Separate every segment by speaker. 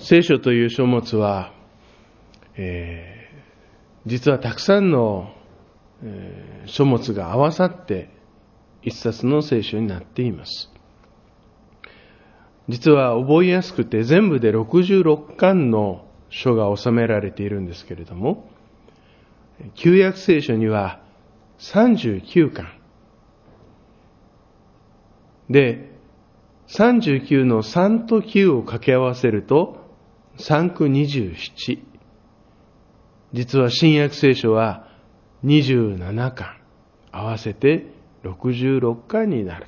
Speaker 1: 聖書という書物は、実はたくさんの、書物が合わさって一冊の聖書になっています。実は覚えやすくて全部で66巻の書が収められているんですけれども、旧約聖書には39巻で、39の3と9を掛け合わせると3区27。実は新約聖書は27巻、合わせて66巻になる。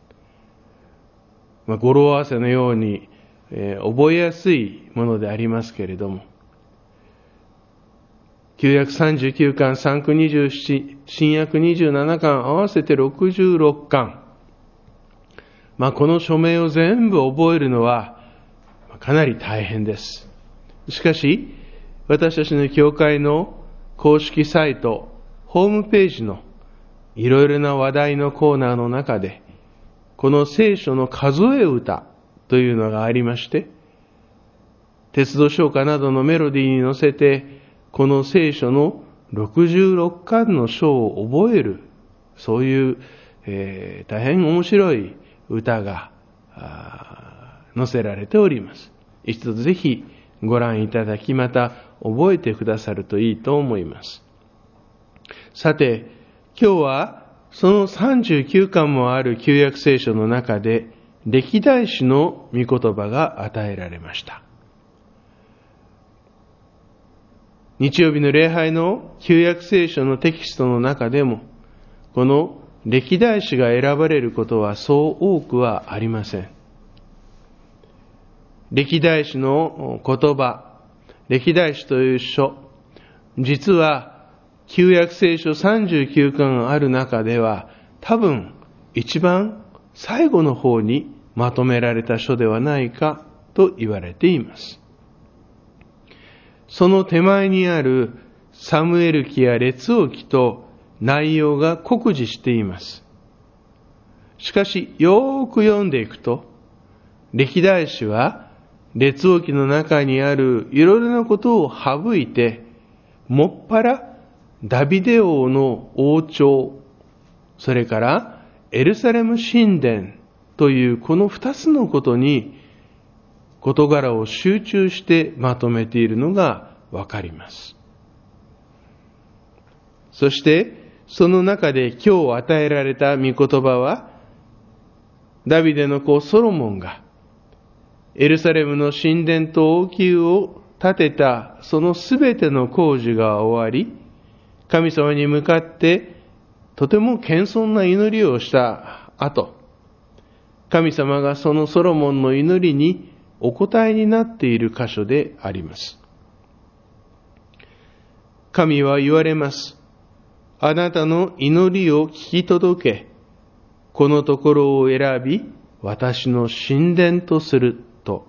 Speaker 1: 語呂合わせのように、覚えやすいものでありますけれども、旧約39巻、3区27、新約27巻、合わせて66巻。この書名を全部覚えるのはかなり大変です。しかし、私たちの教会の公式サイト、ホームページのいろいろな話題のコーナーの中で、この聖書の数え歌というのがありまして、鉄道唱歌などのメロディーに乗せて、この聖書の66巻の書を覚える、そういう、大変面白い歌が載せられております。一度ぜひご覧いただき、また覚えてくださるといいと思います。さて、今日はその39巻もある旧約聖書の中で、歴代史の御言葉が与えられました。日曜日の礼拝の旧約聖書のテキストの中でも、この歴代史が選ばれることはそう多くはありません。歴代史の言葉、歴代史という書、実は旧約聖書39巻ある中では、多分一番最後の方にまとめられた書ではないかと言われています。その手前にあるサムエル記や列王記と内容が酷似しています。しかし、よーく読んでいくと、歴代史は列王記の中にあるいろいろなことを省いて、もっぱらダビデ王の王朝、それからエルサレム神殿というこの二つのことに事柄を集中してまとめているのがわかります。そしてその中で今日与えられた御言葉は、ダビデの子ソロモンがエルサレムの神殿と王宮を建てたそのすべての工事が終わり、神様に向かってとても謙遜な祈りをした後、神様がそのソロモンの祈りにお答えになっている箇所であります。神は言われます。あなたの祈りを聞き届け、このところを選び、私の神殿とすると。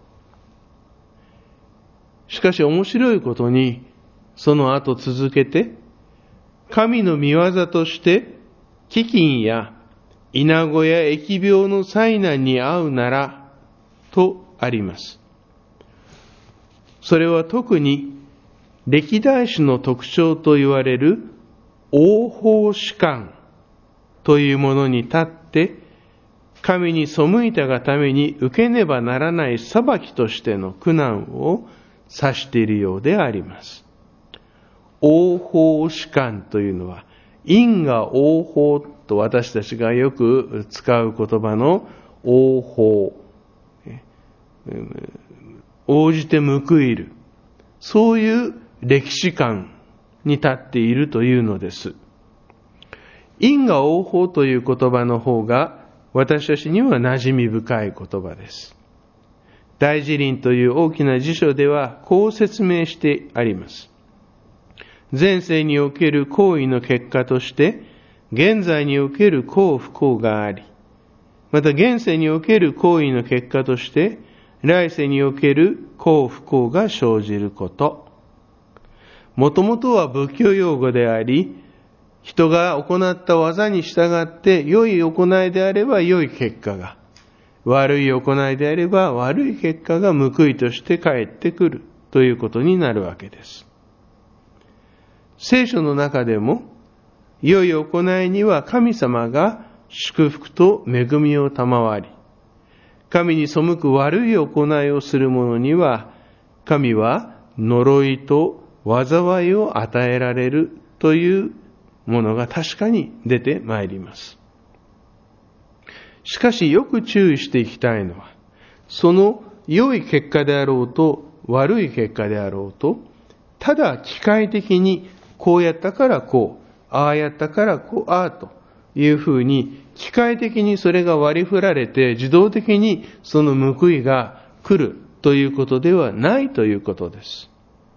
Speaker 1: しかし面白いことに、その後続けて、神の御業として、飢饉や稲子や疫病の災難に遭うなら、とあります。それは特に、歴代史の特徴と言われる、応報主観というものに立って、神に背いたがために受けねばならない裁きとしての苦難を指しているようであります。応報主観というのは、因果応報と私たちがよく使う言葉の応報、応じて報いる、そういう歴史観に立っているというのです。因果応報という言葉の方が私たちには馴染み深い言葉です。大辞林という大きな辞書ではこう説明してあります。前世における行為の結果として現在における幸不幸があり、また現世における行為の結果として来世における幸不幸が生じること。もともとは仏教用語であり、人が行った技に従って良い行いであれば良い結果が、 悪い行いであれば悪い結果が報いとして返ってくるということになるわけです。聖書の中でも、良い行いには神様が祝福と恵みを賜り、神に背く悪い行いをする者には、神は呪いと災いを与えられるというものが確かに出てまいります。しかしよく注意していきたいのは、その良い結果であろうと悪い結果であろうと、ただ機械的にこうやったからこう、ああやったからこう、ああというふうに機械的にそれが割り振られて自動的にその報いが来るということではないということです。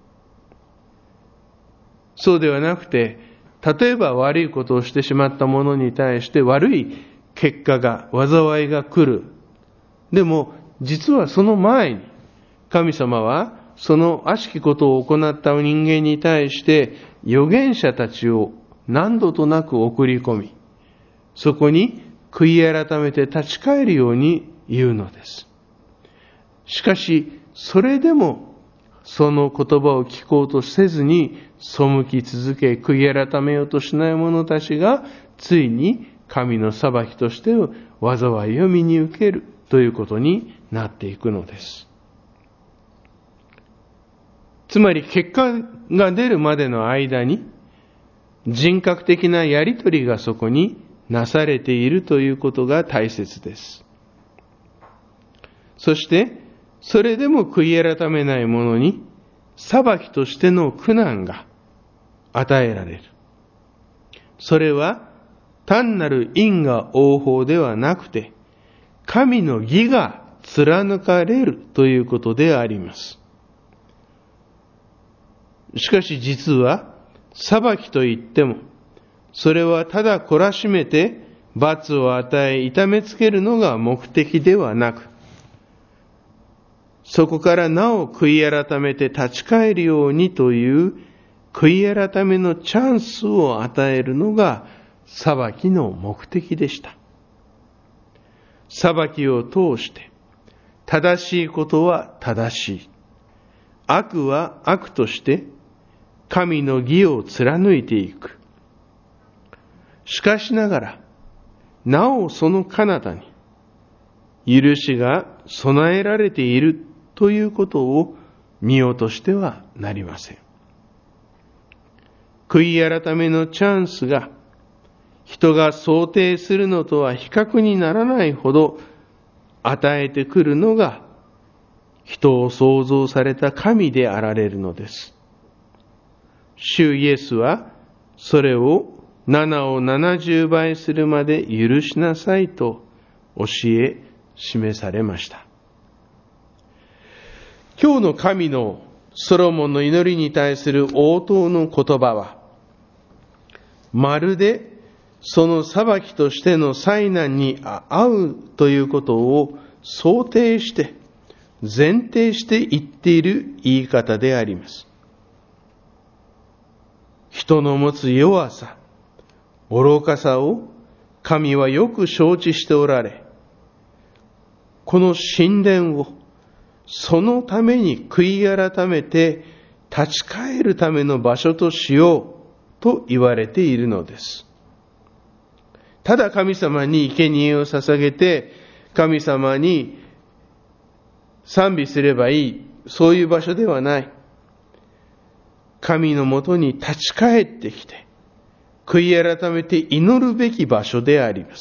Speaker 1: そうではなくて、例えば悪いことをしてしまった者に対して悪い結果が、災いが来る。でも、実はその前に、神様はその悪しきことを行った人間に対して預言者たちを何度となく送り込み、そこに悔い改めて立ち返るように言うのです。しかし、それでもその言葉を聞こうとせずに背き続け、悔い改めようとしない者たちがついに神の裁きとして災いを身に受けるということになっていくのです。つまり結果が出るまでの間に人格的なやりとりがそこになされているということが大切です。そしてそれでも悔い改めない者に裁きとしての苦難が与えられる。それは単なる因果応報ではなくて、神の義が貫かれるということであります。しかし実は、裁きといっても、それはただ懲らしめて罰を与え痛めつけるのが目的ではなく、そこからなお悔い改めて立ち返るようにという悔い改めのチャンスを与えるのが裁きの目的でした。裁きを通して正しいことは正しい、悪は悪として神の義を貫いていく。しかしながらなおその彼方に許しが備えられているということを見落としてはなりません。悔い改めのチャンスが人が想定するのとは比較にならないほど与えてくるのが人を創造された神であられるのです。主イエスはそれを7を70倍するまで許しなさいと教え示されました。今日の神のソロモンの祈りに対する応答の言葉は、まるでその裁きとしての災難に遭うということを想定して、前提して言っている言い方であります。人の持つ弱さ、愚かさを神はよく承知しておられ、この神殿をそのために悔い改めて立ち返るための場所としようと言われているのです。ただ神様に生贄を捧げて神様に賛美すればいい、そういう場所ではない。神のもとに立ち返ってきて悔い改めて祈るべき場所であります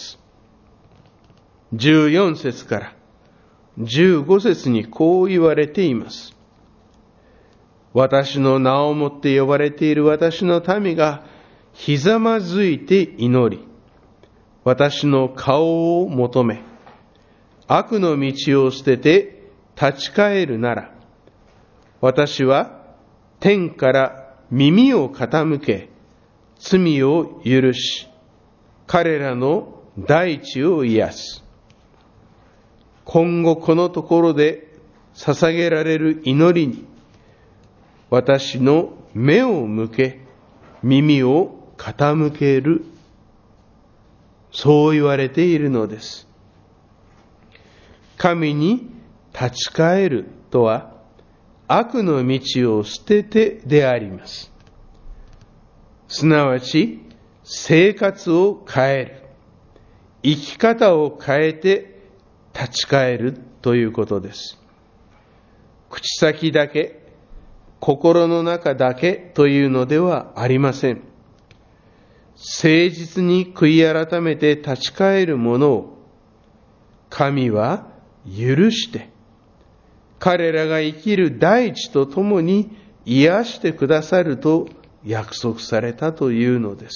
Speaker 1: 。14節から15節にこう言われています。私の名をもって呼ばれている私の民がひざまずいて祈り、私の顔を求め、悪の道を捨てて立ち返るなら、私は天から耳を傾け、罪を許し、彼らの大地を癒す。今後このところで捧げられる祈りに、私の目を向け、耳を傾ける。そう言われているのです。 神に立ち返るとは、悪の道を捨ててであります。すなわち、生活を変える、生き方を変えて立ち返るということです。口先だけ、心の中だけというのではありません。誠実に悔い改めて立ち返る者を神は許して、彼らが生きる大地とともに癒してくださると約束されたというのです。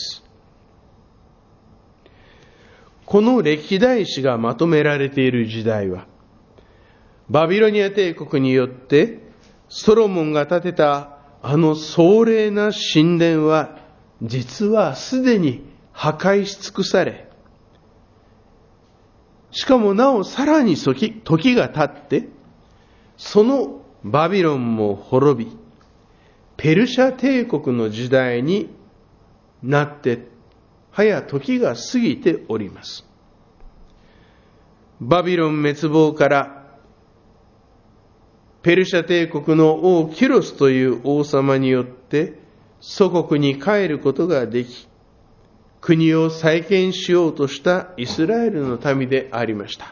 Speaker 1: この歴代史がまとめられている時代は、バビロニア帝国によってソロモンが建てたあの壮麗な神殿は、実はすでに破壊し尽くされ、しかもなおさらに時が経って、そのバビロンも滅び、ペルシャ帝国の時代になって、早時が過ぎております。バビロン滅亡からペルシャ帝国の王キュロスという王様によって祖国に帰ることができ、国を再建しようとしたイスラエルの民でありました。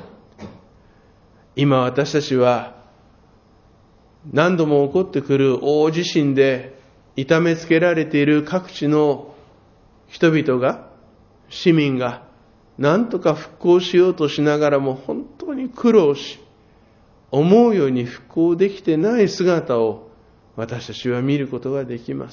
Speaker 1: 今私たちは何度も起こってくる大地震で痛めつけられている各地の人々が、市民が何とか復興しようとしながらも本当に苦労し、思うように復興できてない姿を私たちは見ることができます。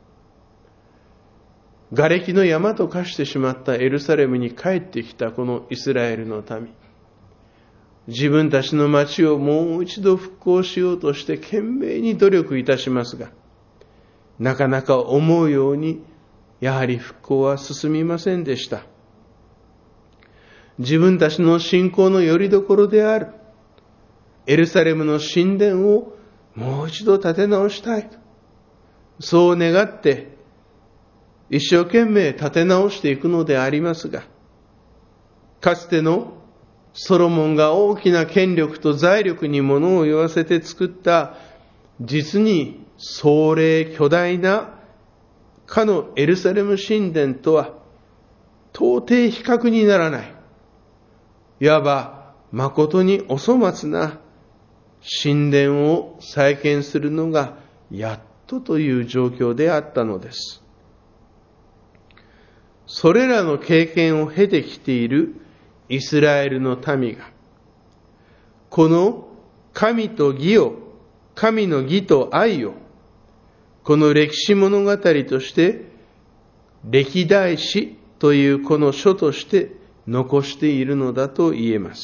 Speaker 1: 瓦礫の山と化してしまったエルサレムに帰ってきたこのイスラエルの民、自分たちの町をもう一度復興しようとして懸命に努力いたしますが、なかなか思うようにやはり復興は進みませんでした。自分たちの信仰の拠り所であるエルサレムの神殿をもう一度建て直したい、そう願って一生懸命建て直していくのでありますが、かつてのソロモンが大きな権力と財力に物を言わせて作った実に壮麗巨大なかのエルサレム神殿とは到底比較にならない、いわば誠にお粗末な神殿を再建するのがやっとという状況であったのです。それらの経験を経てきているイスラエルの民が、この神と義を、神の義と愛を、この歴史物語として歴代史というこの書として残しているのだと言えます。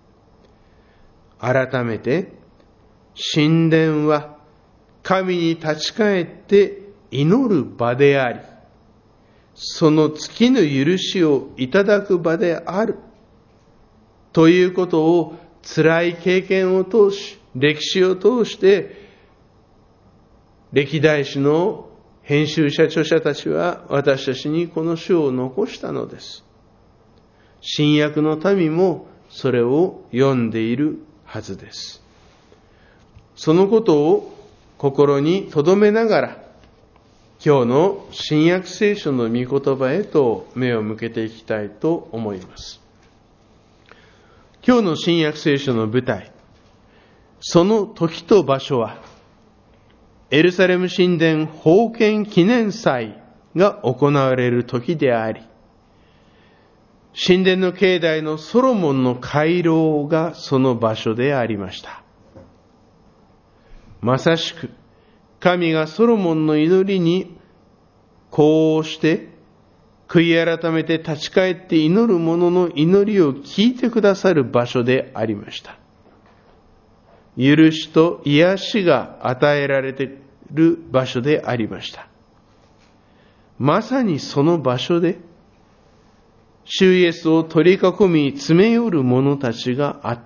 Speaker 1: 改めて、神殿は神に立ち返って祈る場であり、その尽きぬ許しをいただく場であるということを、辛い経験を通し、歴史を通して歴代史の編集者著者たちは私たちにこの書を残したのです。新約の民もそれを読んでいるはずです。そのことを心に留めながら、今日の新約聖書の御言葉へと目を向けていきたいと思います。今日の新約聖書の舞台、その時と場所は、エルサレム神殿封建記念祭が行われる時であり、神殿の境内のソロモンの回廊がその場所でありました。まさしく、神がソロモンの祈りに呼応して、悔い改めて立ち返って祈る者の祈りを聞いてくださる場所でありました。許しと癒しが与えられている場所でありました。まさにその場所で、主イエスを取り囲み詰め寄る者たちがあった。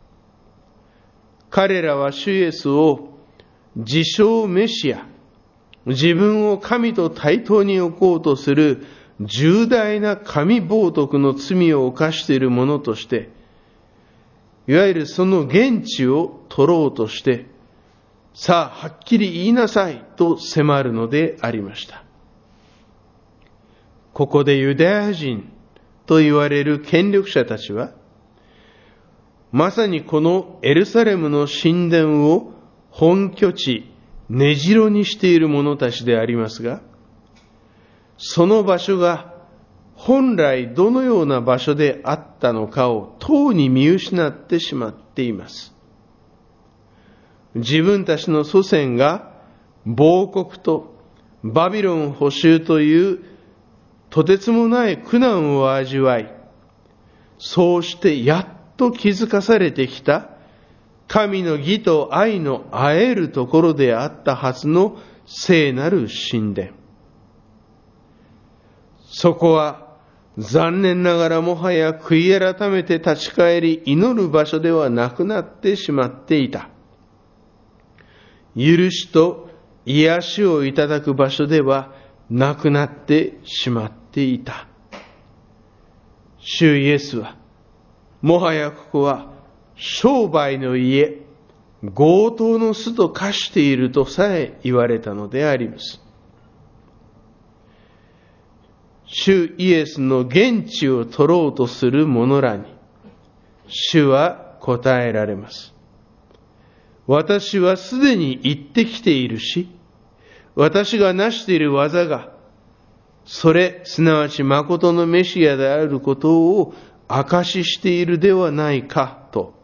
Speaker 1: 彼らは主イエスを自称メシア、自分を神と対等に置こうとする重大な神冒涜の罪を犯している者として、 いわゆるその現地を取ろうとして、さあ、はっきり言いなさいと迫るのでありました。ここでユダヤ人と言われる権力者たちは、まさにこのエルサレムの神殿を本拠地、根城にしている者たちでありますが、その場所が本来どのような場所であったのかをとうに見失ってしまっています。自分たちの祖先が亡国とバビロン捕囚というとてつもない苦難を味わい、そうしてやっと気づかされてきた神の義と愛の会えるところであったはずの聖なる神殿。そこは残念ながらもはや悔い改めて立ち返り祈る場所ではなくなってしまっていた。許しと癒しをいただく場所ではなくなってしまっていた。主イエスは、もはやここは商売の家、強盗の巣と化しているとさえ言われたのであります。主イエスの現地を取ろうとする者らに、主は答えられます。私はすでに行ってきているし、私が成している技が、それ、すなわち誠のメシアであることを証ししているではないかと。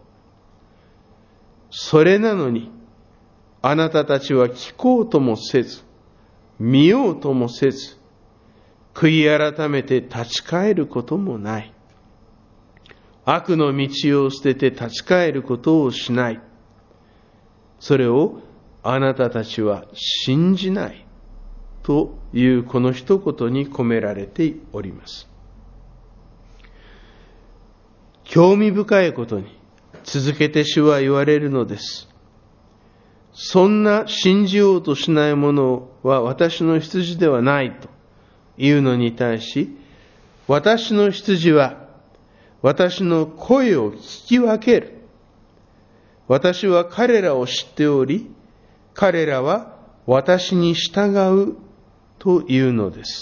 Speaker 1: それなのに、あなたたちは聞こうともせず、見ようともせず、悔い改めて立ち返ることもない。悪の道を捨てて立ち返ることをしない。それをあなたたちは信じないというこの一言に込められております。興味深いことに続けて主は言われるのです。そんな信じようとしないものは私の羊ではないというのに対し、私の羊は私の声を聞き分ける。私は彼らを知っており、彼らは私に従うというのです。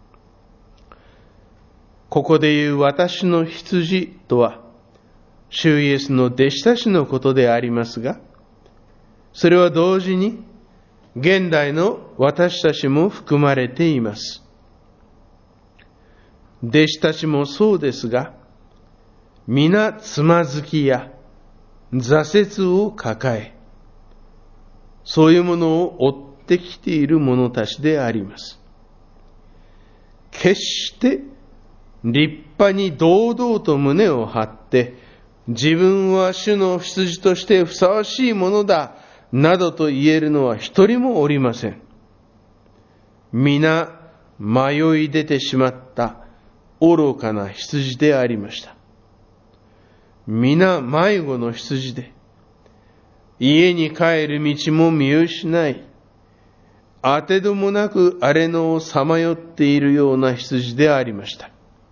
Speaker 1: ここで言う私の羊とは、主イエスの弟子たちのことでありますが、それは同時に現代の私たちも含まれています。弟子たちもそうですが、皆つまずきや挫折を抱え、そういうものを追ってきている者たちであります。決して立派に堂々と胸を張って、自分は主の羊としてふさわしいものだ、などと言えるのは一人もおりません。皆迷い出てしまった愚かな羊でありました。皆迷子の羊で、家に帰る道も見失い、当てどもなく荒れ野をさまよっているような羊でありました。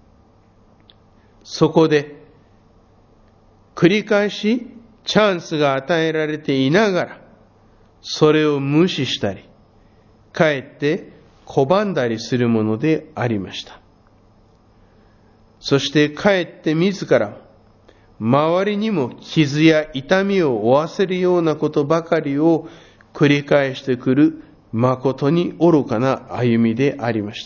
Speaker 1: そこで、繰り返しチャンスが与えられていながら、それを無視したり、かえって拒んだりするものでありました。そしてかえって自らも、周りにも傷や痛みを負わせるようなことばかりを繰り返してくる誠に愚かな歩みでありました。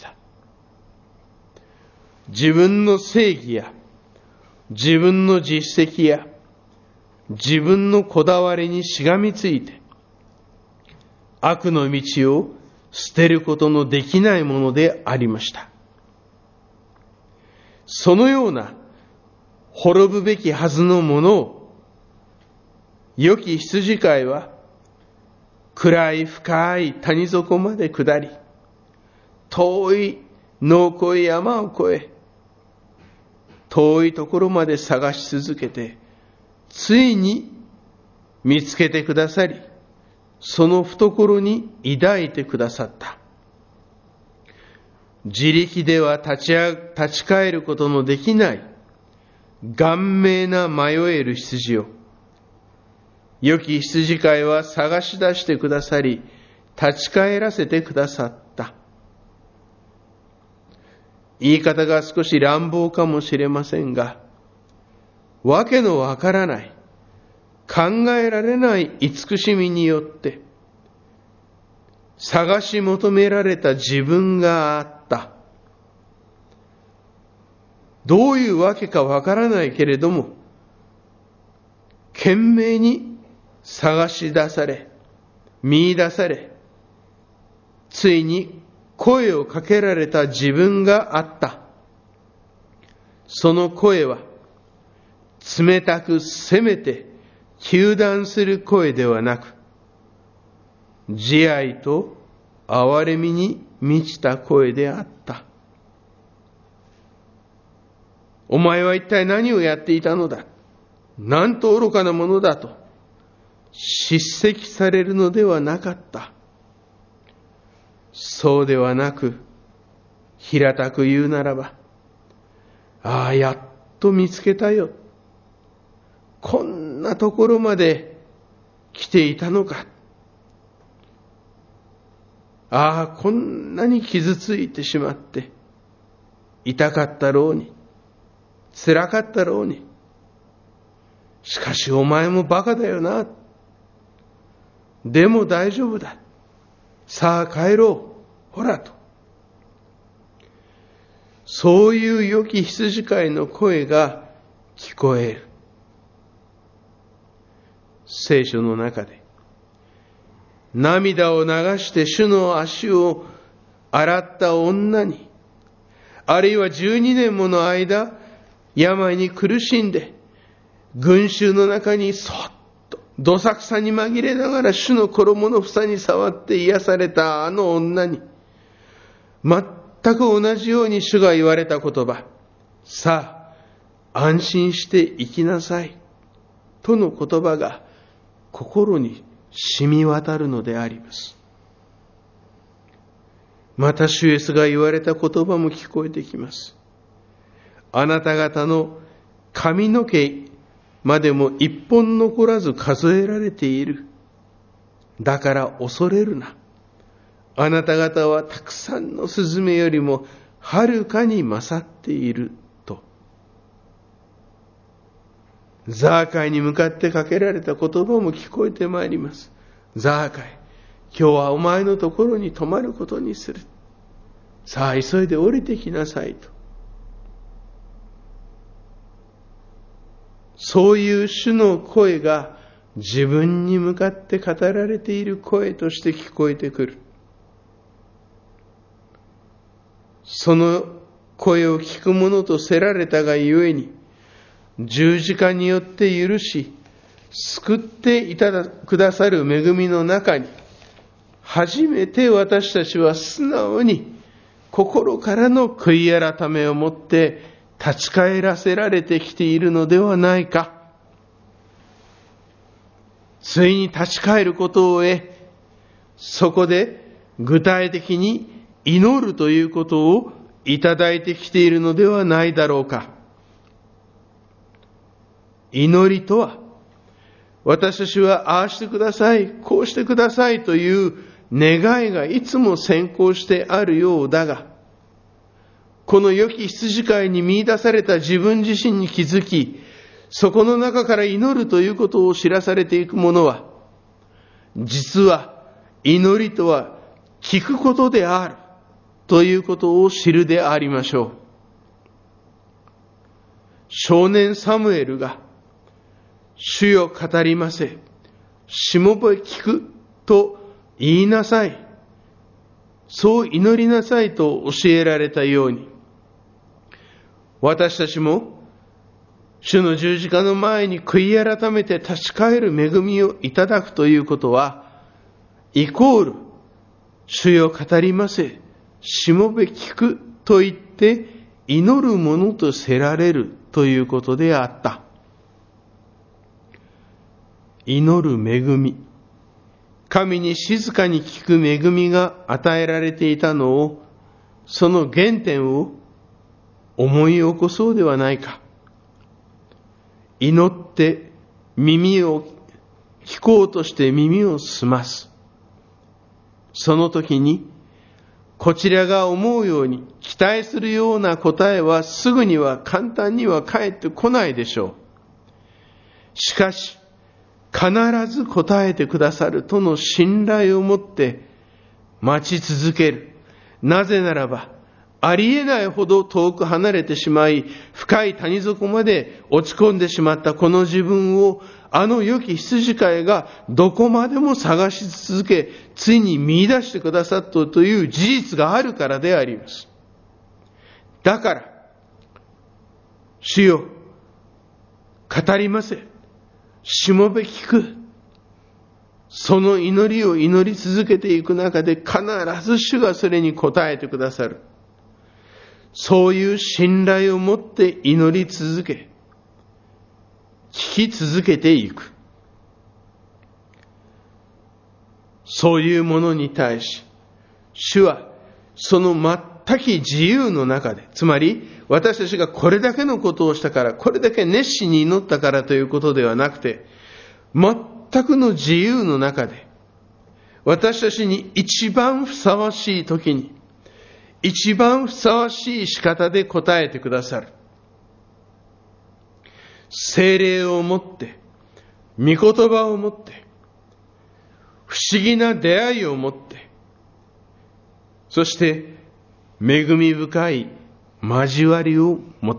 Speaker 1: 自分の正義や自分の実績や自分のこだわりにしがみついて悪の道を捨てることのできないものでありました。そのような滅ぶべきはずのものを、良き羊飼いは暗い深い谷底まで下り、遠い野を越え山を越え、遠いところまで探し続けて、ついに見つけてくださり、その懐に抱いてくださった。自力では立ち返ることのできない顔明な迷える羊よ。良き羊飼いは探し出してくださり、立ち返らせてくださった。言い方が少し乱暴かもしれませんが、わけのわからない、考えられない慈しみによって、探し求められた自分があった。どういうわけかわからないけれども、懸命に探し出され、見出され、ついに声をかけられた自分があった。その声は、冷たく責めて糾弾する声ではなく、慈愛と憐れみに満ちた声であった。お前は一体何をやっていたのだ。なんと愚かなものだと叱責されるのではなかった。そうではなく、平たく言うならば、ああ、やっと見つけたよ。こんなところまで来ていたのか。ああ、こんなに傷ついてしまって、痛かったろうに、辛かったろうに。しかしお前もバカだよな。でも大丈夫だ。さあ帰ろう。ほらと。そういう良き羊飼いの声が聞こえる。聖書の中で、涙を流して主の足を洗った女に、あるいは12年もの間、病に苦しんで、群衆の中にそっと、どさくさに紛れながら主の衣の房に触って癒されたあの女に、全く同じように主が言われた言葉、さあ、安心して生きなさい、との言葉が心に染み渡るのであります。また主イエスが言われた言葉も聞こえてきます。あなた方の髪の毛までも一本残らず数えられている。だから恐れるな。あなた方はたくさんのスズメよりもはるかに勝っていると。ザーカイに向かってかけられた言葉も聞こえてまいります。ザーカイ、今日はお前のところに泊まることにする。さあ急いで降りてきなさいと。そういう主の声が自分に向かって語られている声として聞こえてくる。その声を聞く者とせられたがゆえに、十字架によって許し、救ってくださる恵みの中に、初めて私たちは素直に心からの悔い改めをもって立ち返らせられてきているのではないか。ついに立ち返ることを得、そこで具体的に祈るということをいただいてきているのではないだろうか。祈りとは、私たちはああしてください、こうしてくださいという願いがいつも先行してあるようだが、この良き羊飼いに見出された自分自身に気づき、そこの中から祈るということを知らされていく者は、実は祈りとは聞くことであるということを知るでありましょう。少年サムエルが、主よ語りませ、しもべ聞くと言いなさい、そう祈りなさいと教えられたように、私たちも主の十字架の前に悔い改めて立ち返る恵みをいただくということは、イコール主よ語りませ、しもべ聞くと言って祈るものとせられるということであった。祈る恵み、神に静かに聞く恵みが与えられていたのを、その原点を思い起こそうではないか。 祈って耳を聞こうとして耳を澄ます。その時にこちらが思うように期待するような答えはすぐには簡単には返ってこないでしょう。しかし必ず答えてくださるとの信頼を持って待ち続ける。なぜならばありえないほど遠く離れてしまい、深い谷底まで落ち込んでしまったこの自分を、あの良き羊飼いがどこまでも探し続け、ついに見出してくださったという事実があるからであります。だから、主よ、語りませ。しもべ聞く。その祈りを祈り続けていく中で必ず主がそれに応えてくださる。そういう信頼を持って祈り続け、聞き続けていく。そういうものに対し、主はその全く自由の中で、つまり私たちがこれだけのことをしたから、これだけ熱心に祈ったからということではなくて、全くの自由の中で、私たちに一番ふさわしい時に、一番ふさわしい仕方で答えてくださる。聖霊をもって、御言葉をもって、不思議な出会いをもって、そして恵み深い交わりをもって、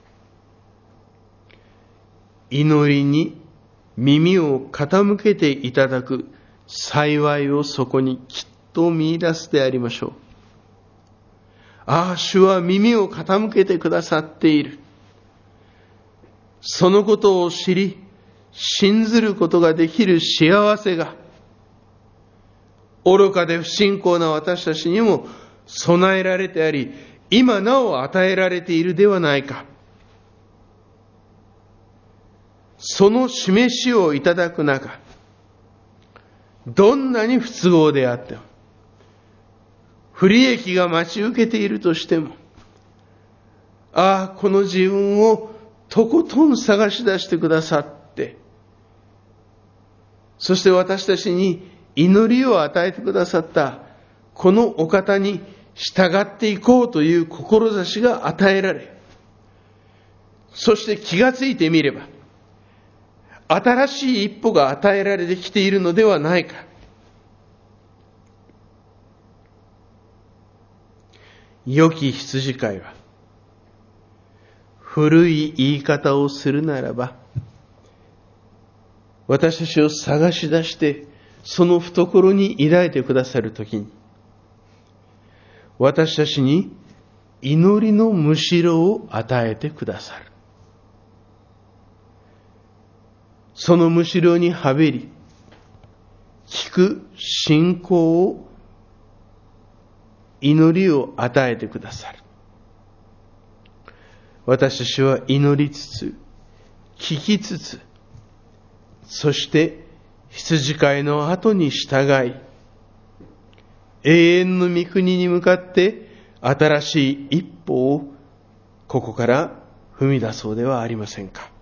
Speaker 1: 祈りに耳を傾けていただく幸いをそこにきっと見出すでありましょう。ああ、主は耳を傾けてくださっている。そのことを知り、信ずることができる幸せが、愚かで不信仰な私たちにも備えられてあり、今なお与えられているではないか。その示しをいただく中、どんなに不都合であっても、不利益が待ち受けているとしても、ああ、この自分をとことん探し出してくださって、そして私たちに祈りを与えてくださったこのお方に従っていこうという志が与えられ、そして気がついてみれば、新しい一歩が与えられてきているのではないか。良き羊飼いは、古い言い方をするならば、私たちを探し出して、その懐に抱いてくださるときに、私たちに祈りのむしろを与えてくださる。そのむしろにはべり、聞く信仰を、祈りを与えてくださる。私たちは祈りつつ、聞きつつ、そして羊飼いの後に従い、永遠の御国に向かって新しい一歩をここから踏み出そうではありませんか。